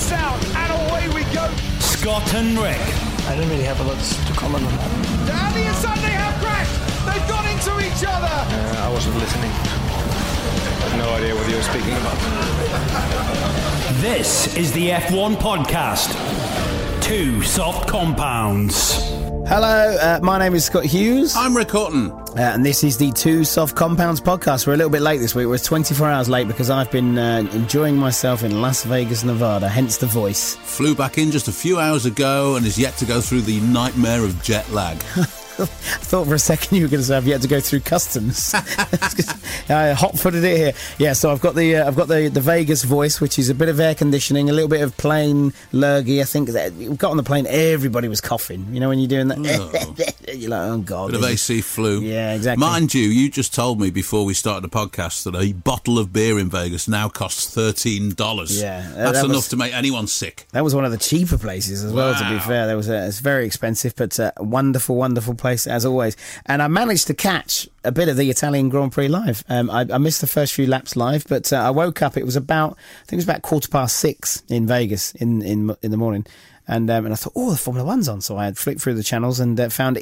lights out, and away we go. Scott and Rick. I don't really have a lot to comment on that. Andy and Sunday have crashed. They've gone into each other. I wasn't listening. I have no idea what you were speaking about. This is the F1 podcast. Two soft compounds. Hello, my name is Scott Hughes. I'm Rick Houghton. And this is the Two Soft Compounds podcast. We're a little bit late this week. We're 24 hours late because I've been enjoying myself in Las Vegas, Nevada, hence the voice. Flew back in just a few hours ago and is yet to go through the nightmare of jet lag. I thought for a second you were going to say I've yet to go through customs. I hot-footed it here. Yeah, so I've got the Vegas voice, which is a bit of air conditioning, a little bit of plain lurgy. I think that we got on the plane, everybody was coughing. You know when you're doing that, you're like, oh god, bit of AC flu. Yeah, exactly. Mind you just told me before we started the podcast that a bottle of beer in Vegas now costs $13. Yeah, that's enough to make anyone sick. That was one of the cheaper places as well. To be fair, it's very expensive, but wonderful, wonderful place as always. And I managed to catch a bit of the Italian Grand Prix live. I missed the first few laps live, but I woke up. It was about 6:15 in Vegas in the morning. And I thought, the Formula One's on. So I had flicked through the channels and found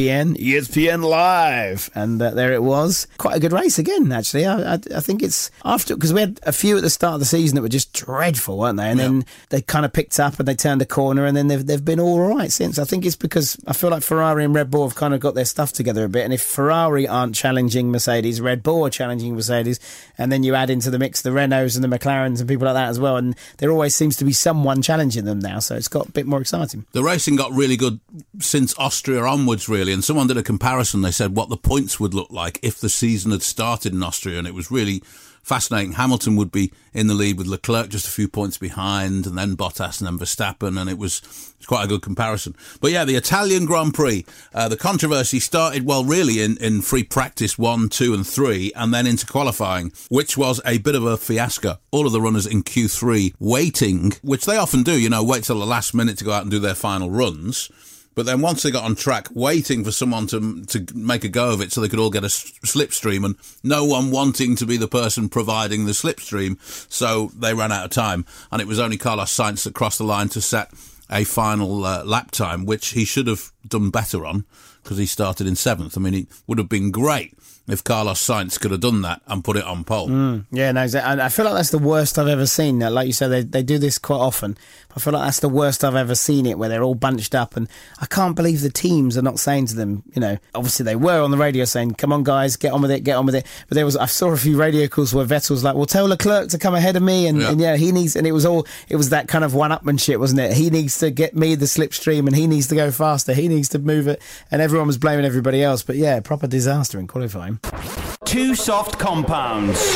ESPN Live. And there it was. Quite a good race again, actually. I think it's after, because we had a few at the start of the season that were just dreadful, weren't they? And then they kind of picked up and they turned a corner, and then they've been all right since. I think it's because I feel like Ferrari and Red Bull have kind of got their stuff together a bit. And if Ferrari aren't challenging Mercedes, Red Bull are challenging Mercedes, and then you add into the mix the Renaults and the McLarens and people like that as well. And there always seems to be someone challenging them now. So it's got bit more exciting. The racing got really good since Austria onwards, really, and someone did a comparison. They said what the points would look like if the season had started in Austria, and it was really fascinating. Hamilton would be in the lead with Leclerc just a few points behind, and then Bottas and then Verstappen, and it was quite a good comparison. But yeah, the Italian Grand Prix, the controversy started, well, really in free practice 1, 2 and 3, and then into qualifying, which was a bit of a fiasco. All of the runners in Q3 waiting, which they often do, wait till the last minute to go out and do their final runs. But then once they got on track, waiting for someone to make a go of it so they could all get a slipstream, and no one wanting to be the person providing the slipstream, so they ran out of time. And it was only Carlos Sainz that crossed the line to set a final lap time, which he should have done better on, because he started in 7th. I mean, it would have been great if Carlos Sainz could have done that and put it on pole. Yeah, no, exactly. And I feel like that's the worst I've ever seen. Like you said, they do this quite often. I feel like that's the worst I've ever seen it, where they're all bunched up, and I can't believe the teams are not saying to them, obviously they were on the radio saying, come on guys, get on with it. But I saw a few radio calls where Vettel's like, well, tell Leclerc to come ahead of me, and he needs, and it was that kind of one-upmanship, wasn't it? He needs to get me the slipstream, and he needs to go faster, he needs to move it, and everyone was blaming everybody else. But yeah, proper disaster in qualifying. Two soft compounds.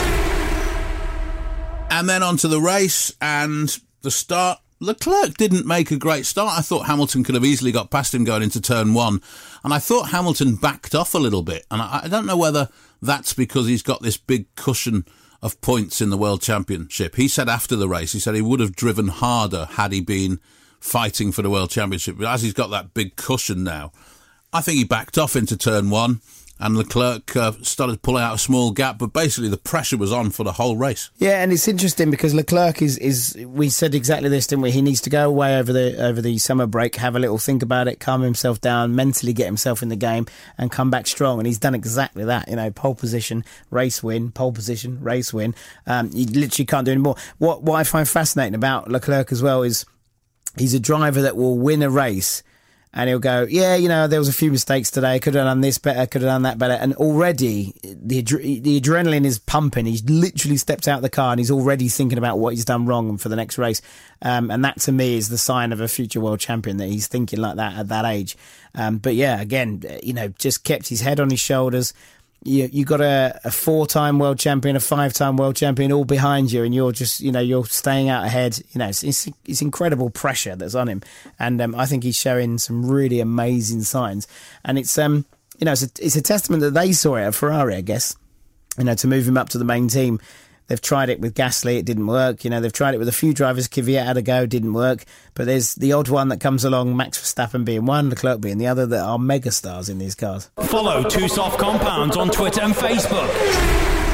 And then onto the race and the start. Leclerc didn't make a great start. I thought Hamilton could have easily got past him going into turn 1. And I thought Hamilton backed off a little bit. And I don't know whether that's because he's got this big cushion of points in the World Championship. He said after the race, he said he would have driven harder had he been fighting for the World Championship. But as he's got that big cushion now, I think he backed off into turn 1. And Leclerc started pulling out a small gap, but basically the pressure was on for the whole race. Yeah, and it's interesting because Leclerc is we said exactly this, didn't we? He needs to go away over the summer break, have a little think about it, calm himself down, mentally get himself in the game, and come back strong. And he's done exactly that. Pole position, race win, pole position, race win. You literally can't do any more. What I find fascinating about Leclerc as well is he's a driver that will win a race, and he'll go, there was a few mistakes today. Could have done this better. Could have done that better. And already the adrenaline is pumping. He's literally stepped out of the car and he's already thinking about what he's done wrong for the next race. And that to me is the sign of a future world champion, that he's thinking like that at that age. But yeah, again, just kept his head on his shoulders. You got a 4-time world champion, a 5-time world champion all behind you, and you're just, you're staying out ahead. It's incredible pressure that's on him, and I think he's showing some really amazing signs. And it's it's a testament that they saw it at Ferrari, I guess, to move him up to the main team. They've tried it with Gasly, it didn't work. They've tried it with a few drivers. Kvyat had a go, didn't work. But there's the odd one that comes along, Max Verstappen being one, Leclerc being the other, that are megastars in these cars. Follow Two Soft Compounds on Twitter and Facebook.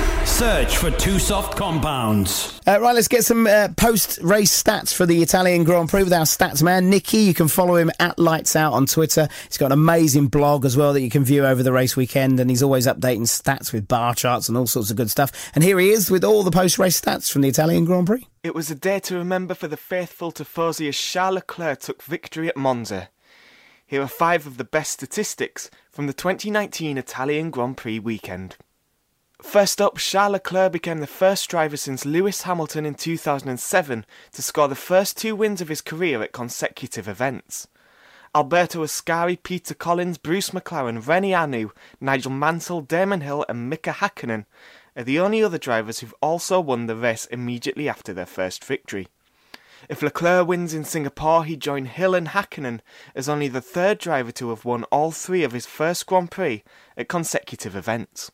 Search for Two Soft Compounds. Right, let's get some post-race stats for the Italian Grand Prix with our stats man, Nicky. You can follow him at Lights Out on Twitter. He's got an amazing blog as well that you can view over the race weekend, and he's always updating stats with bar charts and all sorts of good stuff. And here he is with all the post-race stats from the Italian Grand Prix. It was a day to remember for the faithful tifosi as Charles Leclerc took victory at Monza. Here are 5 of the best statistics from the 2019 Italian Grand Prix weekend. First up, Charles Leclerc became the first driver since Lewis Hamilton in 2007 to score the first 2 wins of his career at consecutive events. Alberto Ascari, Peter Collins, Bruce McLaren, Rennie Arnoux, Nigel Mansell, Damon Hill and Mika Hakkinen are the only other drivers who've also won the race immediately after their first victory. If Leclerc wins in Singapore, he'd join Hill and Hakkinen as only the 3rd driver to have won all 3 of his first Grand Prix at consecutive events.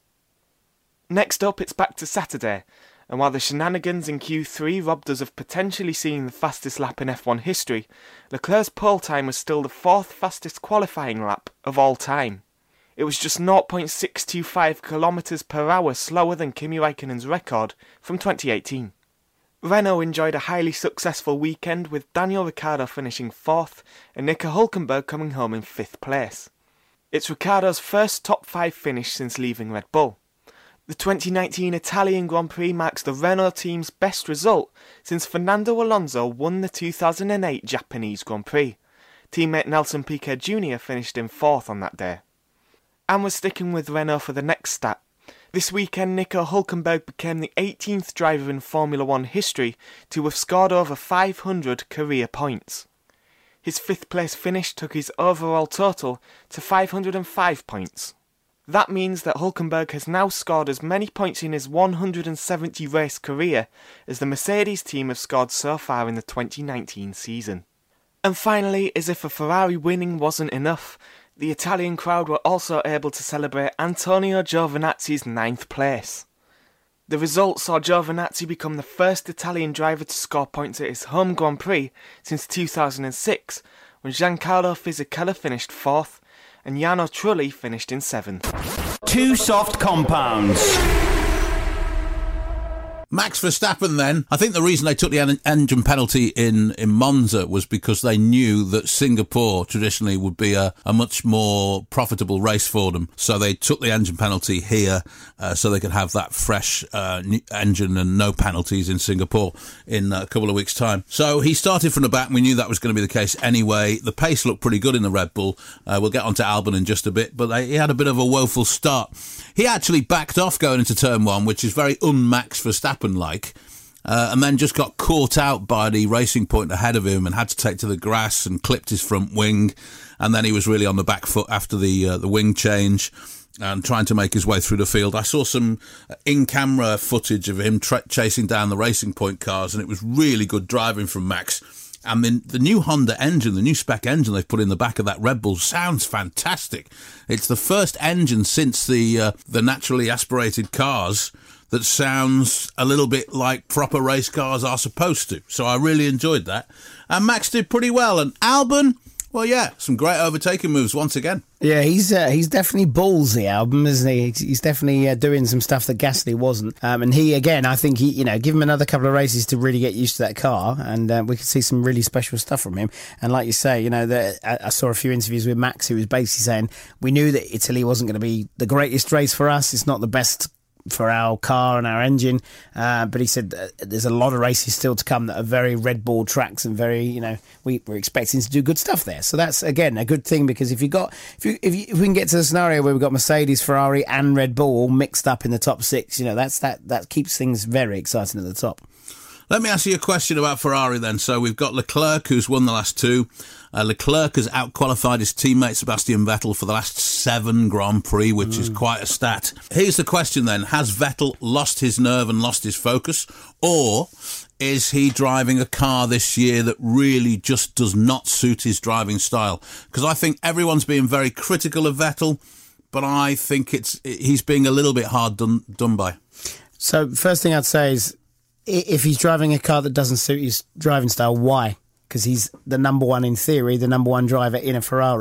Next up, it's back to Saturday, and while the shenanigans in Q3 robbed us of potentially seeing the fastest lap in F1 history, Leclerc's pole time was still the 4th fastest qualifying lap of all time. It was just 0.625 km per hour slower than Kimi Räikkönen's record from 2018. Renault enjoyed a highly successful weekend with Daniel Ricciardo finishing 4th and Nico Hülkenberg coming home in 5th place. It's Ricciardo's first top 5 finish since leaving Red Bull. The 2019 Italian Grand Prix marks the Renault team's best result since Fernando Alonso won the 2008 Japanese Grand Prix. Teammate Nelson Piquet Jr. finished in 4th on that day. And we're sticking with Renault for the next stat. This weekend, Nico Hülkenberg became the 18th driver in Formula 1 history to have scored over 500 career points. His 5th place finish took his overall total to 505 points. That means that Hülkenberg has now scored as many points in his 170 race career as the Mercedes team have scored so far in the 2019 season. And finally, as if a Ferrari winning wasn't enough, the Italian crowd were also able to celebrate Antonio Giovinazzi's 9th place. The result saw Giovinazzi become the first Italian driver to score points at his home Grand Prix since 2006, when Giancarlo Fisichella finished 4th and Jarno Trulli finished in 7th. Two Soft Compounds. Max Verstappen then, I think the reason they took the engine penalty in Monza was because they knew that Singapore traditionally would be a much more profitable race for them. So they took the engine penalty here so they could have that fresh engine and no penalties in Singapore in a couple of weeks' time. So he started from the back and we knew that was going to be the case anyway. The pace looked pretty good in the Red Bull. We'll get on to Albon in just a bit, but he had a bit of a woeful start. He actually backed off going into turn 1, which is very un-Max Verstappen-like, and then just got caught out by the Racing Point ahead of him and had to take to the grass and clipped his front wing, and then he was really on the back foot after the wing change and trying to make his way through the field. I saw some in-camera footage of him chasing down the Racing Point cars, and it was really good driving from Max. And the new Honda engine, the new spec engine they've put in the back of that Red Bull sounds fantastic. It's the first engine since the naturally aspirated cars that sounds a little bit like proper race cars are supposed to. So I really enjoyed that. And Max did pretty well. And Albon, well, yeah, some great overtaking moves once again. Yeah, he's definitely ballsy, Albon, isn't he? He's definitely doing some stuff that Gasly wasn't. And he, again, I think give him another couple of races to really get used to that car, and we could see some really special stuff from him. And like you say, I saw a few interviews with Max who was basically saying we knew that Italy wasn't going to be the greatest race for us. It's not the best for our car and our engine, but he said there's a lot of races still to come that are very Red Bull tracks and very, we're expecting to do good stuff there. So that's again a good thing, because if we can get to the scenario where we've got Mercedes, Ferrari and Red Bull all mixed up in the top 6, that keeps things very exciting at the top. Let me ask you a question about Ferrari then. So we've got Leclerc, who's won the last 2. Leclerc has outqualified his teammate Sebastian Vettel for the last 7 Grand Prix, which is quite a stat. Here's the question then. Has Vettel lost his nerve and lost his focus? Or is he driving a car this year that really just does not suit his driving style? Because I think everyone's being very critical of Vettel, but I think he's being a little bit hard done by. So first thing I'd say is, if he's driving a car that doesn't suit his driving style, why? Because he's the number one, in theory, the number one driver in a Ferrari.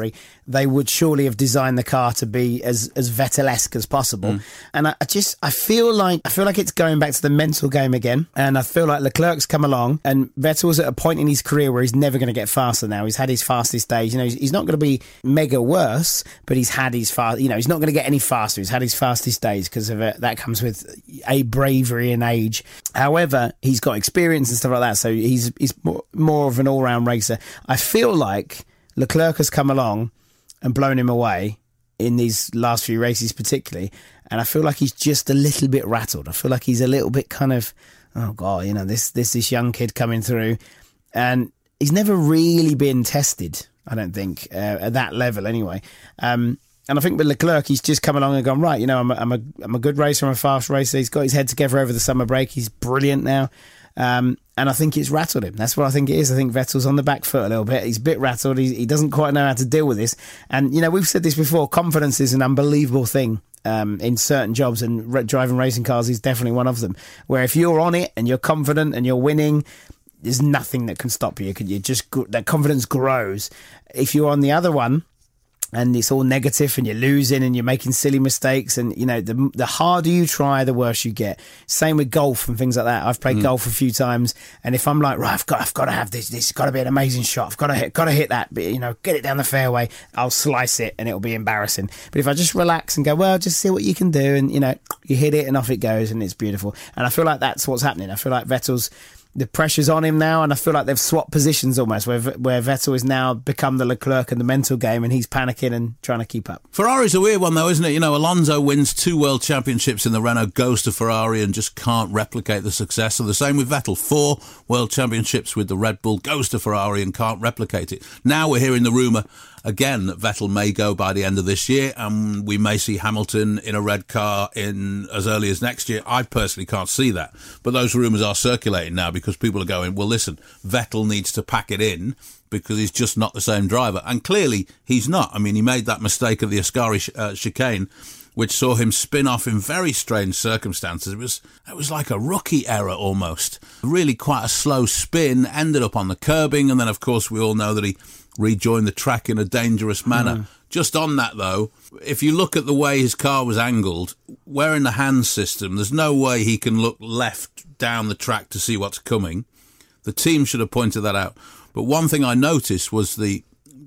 they would surely have designed the car to be as Vettel-esque as possible. And I feel like it's going back to the mental game again. And I feel like Leclerc's come along, and Vettel's at a point in his career where he's never going to get faster now. He's had his fastest days. You know, he's not going to be mega worse, but he's had his fast. You know, he's not going to get any faster. He's had his fastest days because of it. That comes with a bravery and age. However, he's got experience and stuff like that, so he's more of an all-round racer. I feel like Leclerc has come along and blown him away in these last few races particularly, and I feel like he's just a little bit rattled. I feel like he's a little bit kind of, oh God, you know, this young kid coming through, and he's never really been tested, I don't think, at that level anyway. And I think with Leclerc, he's just come along and gone, right, you know, I'm a good racer, I'm a fast racer. He's got his head together over the summer break. He's brilliant now. And I think it's rattled him. That's what I think it is. I think Vettel's on the back foot a little bit. He's a bit rattled. He doesn't quite know how to deal with this. And, you know, we've said this before, confidence is an unbelievable thing in certain jobs, and driving racing cars is definitely one of them. Where if you're on it and you're confident and you're winning, there's nothing that can stop you. That confidence grows. If you're on the other one, and it's all negative and you're losing and you're making silly mistakes, and you know, the harder you try, the worse you get. Same with golf and things like that. I've played golf a few times, and if I'm like, right, I've got to have this has got to be an amazing shot, I've got to hit that, but, you know, get it down the fairway, I'll slice it and it'll be embarrassing. But if I just relax and go, well, just see what you can do, and you know, you hit it and off it goes and it's beautiful. And I feel like that's what's happening. I feel like the pressure's on him now, and I feel like they've swapped positions almost, where Vettel has now become the Leclerc in the mental game, and he's panicking and trying to keep up. Ferrari's a weird one, though, isn't it? You know, Alonso wins 2 world championships in the Renault, goes to Ferrari and just can't replicate the success. And the same with Vettel, 4 world championships with the Red Bull, goes to Ferrari and can't replicate it. Now we're hearing the rumour again that Vettel may go by the end of this year, and we may see Hamilton in a red car in as early as next year. I personally can't see that, but those rumours are circulating now because people are going, well, listen, Vettel needs to pack it in because he's just not the same driver. And clearly he's not. I mean, he made that mistake at the Ascari chicane, which saw him spin off in very strange circumstances. It was like a rookie error almost. Really quite a slow spin, ended up on the curbing, and then of course we all know that he rejoined the track in a dangerous manner. Just on that though, if you look at the way his car was angled, wearing the hand system, there's no way he can look left down the track to see what's coming. The team should have pointed that out. But one thing I noticed was the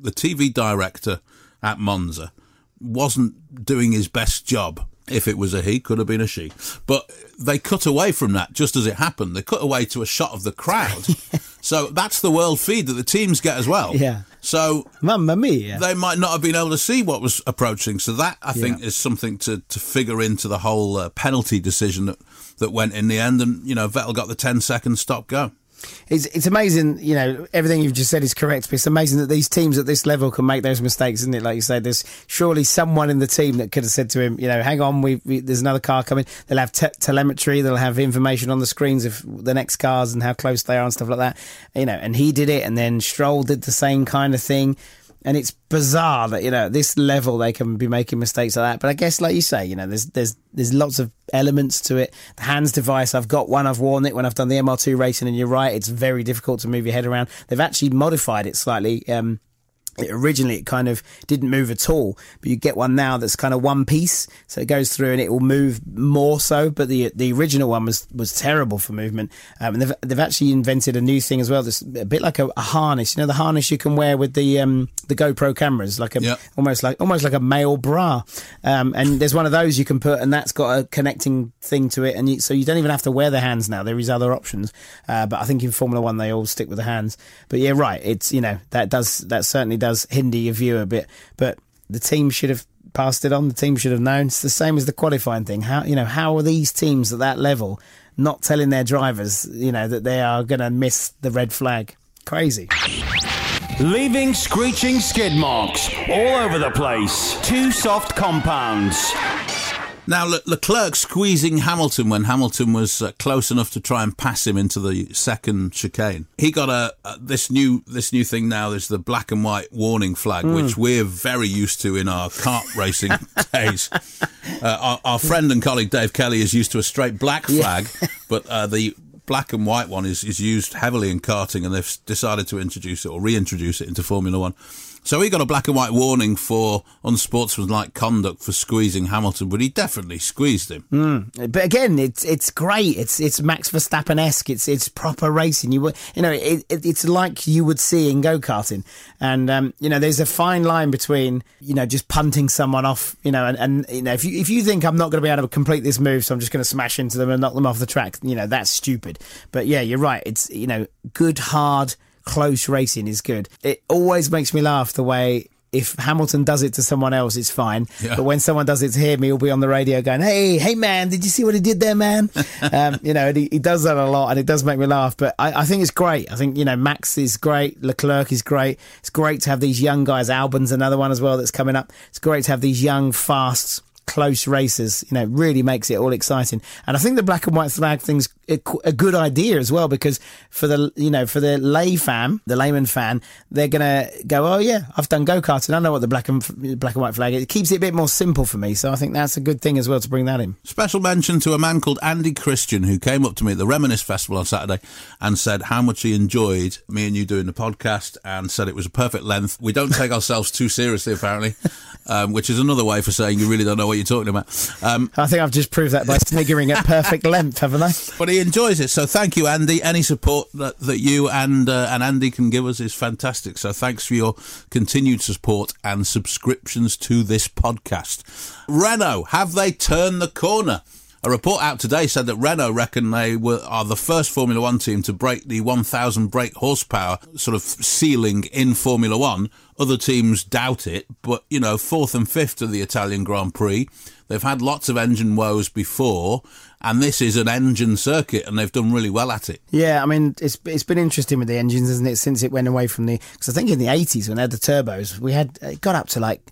TV director at Monza wasn't doing his best job. If it was a he, could have been a she. But they cut away from that just as it happened. They cut away to a shot of the crowd. So that's the world feed that the teams get as well. Yeah. So Mamma mia. They might not have been able to see what was approaching. So that, I think, is something to figure into the whole penalty decision that went in the end. And, you know, Vettel got the 10-second stop-go. It's amazing, you know, everything you've just said is correct, but it's amazing that these teams at this level can make those mistakes, isn't it? Like you say, there's surely someone in the team that could have said to him, you know, hang on, there's another car coming. They'll have telemetry, they'll have information on the screens of the next cars and how close they are and stuff like that, you know, and he did it, and then Stroll did the same kind of thing. And it's bizarre that, you know, at this level they can be making mistakes like that. But I guess, like you say, you know, there's lots of elements to it. The hands device, I've got one, I've worn it when I've done the MR2 racing, and you're right, it's very difficult to move your head around. They've actually modified it slightly. Originally it kind of didn't move at all, but you get one now that's kind of one piece, so it goes through and it will move more so, but the original one was terrible for movement. And they've actually invented a new thing as well that's a bit like a harness, you know, the harness you can wear with the GoPro cameras, like almost like a male bra, and there's one of those you can put, and that's got a connecting thing to it, and so you don't even have to wear the hands now. There is other options, but I think in Formula 1 they all stick with the hands. But yeah, right, it's, you know, that certainly does hinder your view a bit, but the team should have passed it on. The team should have known. It's the same as the qualifying thing. How are these teams at that level not telling their drivers, you know, that they are going to miss the red flag? Crazy. Leaving screeching skid marks all over the place. 2 soft compounds. Now, Leclerc squeezing Hamilton when Hamilton was close enough to try and pass him into the second chicane. He got this new thing now. There's the black and white warning flag, which we're very used to in our kart racing days. Our friend and colleague Dave Kelly is used to a straight black flag, but the black and white one is used heavily in karting, and they've decided to introduce it or reintroduce it into Formula 1. So he got a black and white warning for unsportsmanlike conduct for squeezing Hamilton, but he definitely squeezed him. But again, it's great. It's Max Verstappen-esque. It's proper racing. It's like you would see in go-karting. And there's a fine line between just punting someone off. And if you think I'm not going to be able to complete this move, so I'm just going to smash into them and knock them off the track, that's stupid. But yeah, you're right. It's good, hard, close racing is good. It always makes me laugh the way if Hamilton does it to someone else, it's fine. Yeah. But when someone does it to him, he'll be on the radio going, hey man, did you see what he did there, man? And he does that a lot, and it does make me laugh. But I think it's great. I think, Max is great. Leclerc is great. It's great to have these young guys. Albon's another one as well that's coming up. It's great to have these young, fast, close races. Really makes it all exciting. And I think the black and white flag thing's a good idea as well, because for the layman fan, they're gonna go, oh yeah, I've done go-karting, I know what the black and white flag is. It keeps it a bit more simple for me, so I think that's a good thing as well to bring that in. Special mention to a man called Andy Christian, who came up to me at the Reminisce Festival on Saturday and said how much he enjoyed me and you doing the podcast, and said it was a perfect length. We don't take ourselves too seriously, apparently, which is another way for saying you really don't know what you're talking about. I think I've just proved that by sniggering at perfect length, haven't I? But he enjoys it, so thank you, Andy. Any support that you and Andy can give us is fantastic, so thanks for your continued support and subscriptions to this podcast. Renault, have they turned the corner? A report out today said that Renault reckon they are the first Formula One team to break the 1,000 brake horsepower sort of ceiling in Formula One. Other teams doubt it, but, fourth and fifth of the Italian Grand Prix. They've had lots of engine woes before, and this is an engine circuit, and they've done really well at it. Yeah, I mean, it's been interesting with the engines, isn't it, since it went away from because I think in the 80s when they had the turbos, it got up to like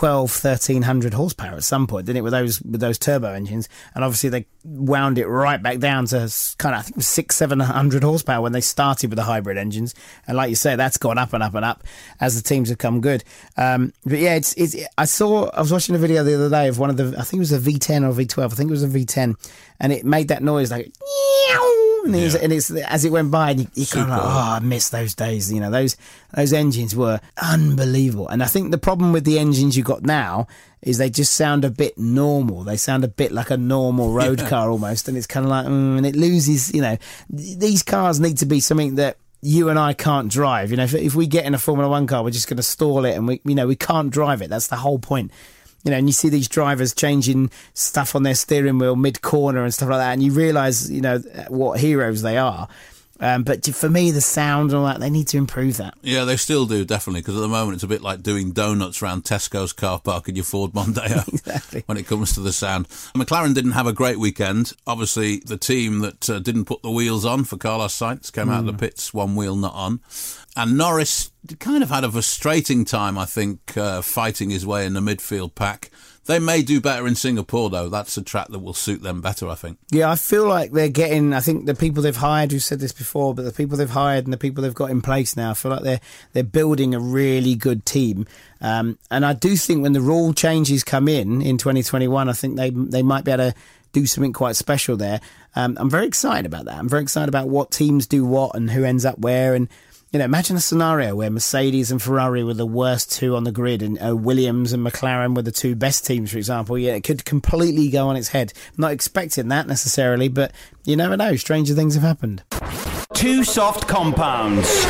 1,300 horsepower at some point, didn't it, with those turbo engines? And obviously they wound it right back down to kind of, I think it was 600-700 horsepower when they started with the hybrid engines. And like you say, that's gone up and up and up as the teams have come good. But yeah, I was watching a video the other day of one of the, I think it was a V10 or V12, I think it was a V10, and it made that noise like, and it's as it went by, and you kind of like, I miss those days. Those engines were unbelievable. And I think the problem with the engines you got now is they just sound a bit normal. They sound a bit like a normal road car almost, and it's kind of like, and it loses. These cars need to be something that you and I can't drive. If we get in a Formula One car, we're just going to stall it, and we can't drive it. That's the whole point. And you see these drivers changing stuff on their steering wheel mid-corner and stuff like that, and you realise, what heroes they are. But for me, the sound and all that, they need to improve that. Yeah, they still do, definitely, because at the moment it's a bit like doing donuts around Tesco's car park in your Ford Mondeo. Exactly. When it comes to the sound. McLaren didn't have a great weekend. Obviously, the team that didn't put the wheels on for Carlos Sainz came out of the pits, one wheel not on. And Norris kind of had a frustrating time, I think, fighting his way in the midfield pack. They may do better in Singapore, though. That's a track that will suit them better, I think. Yeah, I feel like they're getting, I think the people they've hired, we've said this before, but the people they've hired and the people they've got in place now, I feel like they're building a really good team. And I do think when the rule changes come in 2021, I think they might be able to do something quite special there. I'm very excited about that. I'm very excited about what teams do what and who ends up where. And imagine a scenario where Mercedes and Ferrari were the worst two on the grid, and Williams and McLaren were the two best teams, for example. Yeah, it could completely go on its head. I'm not expecting that necessarily, but you never know. Stranger things have happened. Two soft compounds.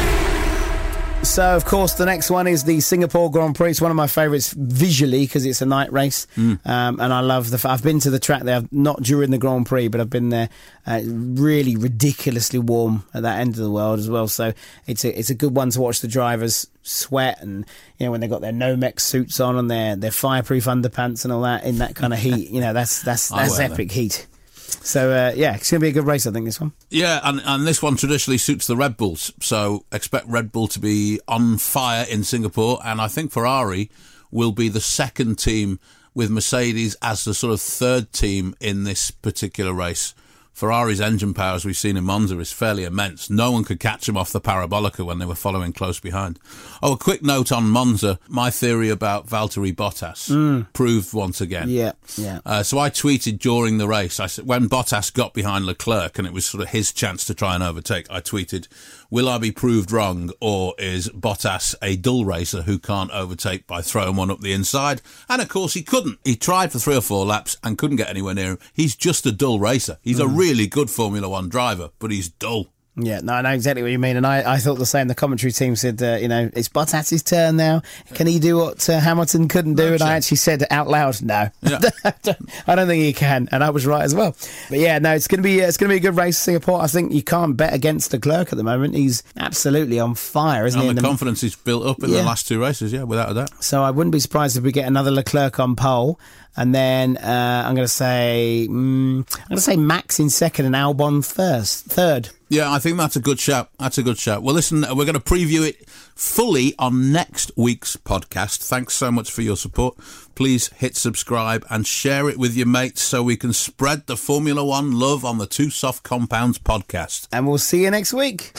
So, of course, the next one is the Singapore Grand Prix. It's one of my favourites visually because it's a night race. And I love I've been to the track there, not during the Grand Prix, but I've been there. Really ridiculously warm at that end of the world as well. So it's a good one to watch the drivers sweat, and when they've got their Nomex suits on and their fireproof underpants and all that in that kind of heat. That's epic heat. So, it's going to be a good race, I think, this one. Yeah, and this one traditionally suits the Red Bulls, so expect Red Bull to be on fire in Singapore, and I think Ferrari will be the second team with Mercedes as the sort of third team in this particular race. Ferrari's engine power, as we've seen in Monza, is fairly immense. No one could catch them off the Parabolica when they were following close behind. Oh, a quick note on Monza. My theory about Valtteri Bottas proved once again. Yeah. So I tweeted during the race, I said, when Bottas got behind Leclerc and it was sort of his chance to try and overtake, I tweeted, will I be proved wrong, or is Bottas a dull racer who can't overtake by throwing one up the inside? And of course he couldn't. He tried for 3 or 4 laps and couldn't get anywhere near him. He's just a dull racer. He's a really good Formula One driver, but he's dull. Yeah, no, I know exactly what you mean, and I thought the same. The commentary team said, it's Bottas' turn now. Can he do what Hamilton couldn't do? And I actually said out loud, no, Yeah. I don't think he can, and I was right as well. But yeah, no, it's going to be a good race, Singapore. I think you can't bet against Leclerc at the moment. He's absolutely on fire, isn't he? And the confidence he's built up in the last 2 races, yeah, without a doubt. So I wouldn't be surprised if we get another Leclerc on pole. And then I'm going to say Max in second and Albon third. Yeah, I think that's a good shout. Well, listen, we're going to preview it fully on next week's podcast. Thanks so much for your support. Please hit subscribe and share it with your mates so we can spread the Formula One love on the Two Soft Compounds podcast. And we'll see you next week.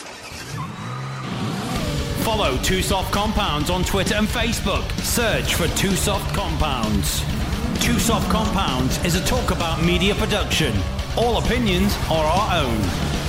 Follow Two Soft Compounds on Twitter and Facebook. Search for Two Soft Compounds. Two Soft Compounds is a talk about media production. All opinions are our own.